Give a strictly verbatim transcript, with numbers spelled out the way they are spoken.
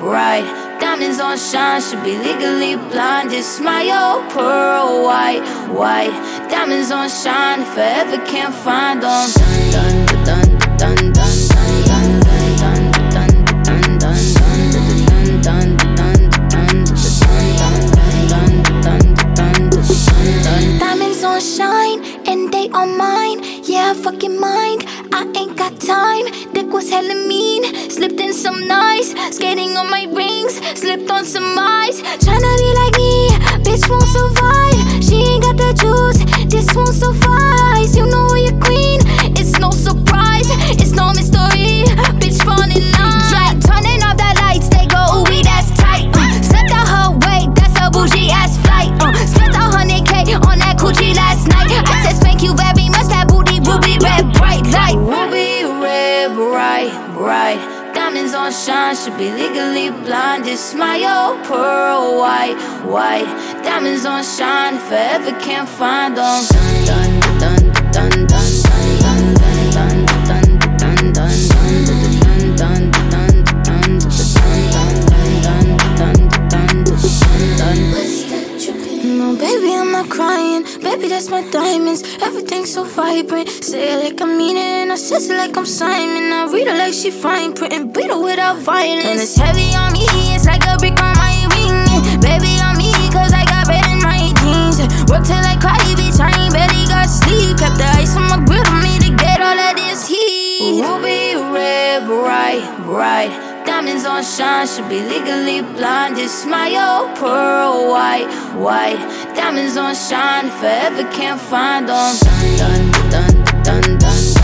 bright. Diamonds on shine, should be legally blind. Just smile, pearl white, white. Diamonds on shine, forever can't find them. Dun dun dun dun dun dun. Diamonds on shine, and they on mine. Yeah, fucking mind, I ain't got time. Dick was hella mean, slipped in some nice. Skating on my rings, slipped on some ice. Tryna be like me, bitch won't survive. She ain't got the juice, this won't suffice. You know you're queen, it's no surprise. It's no mystery, bitch falling in line. Yeah, turning off the lights, they go, ooh, that's tight. uh, Slept out her way, that's a bougie ass flight. uh, Spent a hundred K on that coochie last night. I said thank you very much, that booty ruby red bright light. Ruby red bright, bright. Diamonds on shine, should be legally blind. Just smile, pearl white, white. Diamonds on shine, forever can't find them. Dun dun dun dun dun dun dun dun dun dun dun dun dun dun dun dun. No, baby, I'm not crying. Baby, that's my diamonds. Everything's so vibrant. Say it like I mean it, and I says it like I'm Simon. I read her like she fine print and beat her without violence. And it's heavy on me, it's like a brick on my ring. Baby, on me, cause I got red in my jeans. Work till I cry, bitch, I ain't barely got sleep. Kept the ice on my grill for me to get all of this heat. Ruby red bright, bright. Diamonds on shine, should be legally blind. Just smile, pearl white, white. Diamonds on shine, forever can't find them. Dun dun dun dun dun.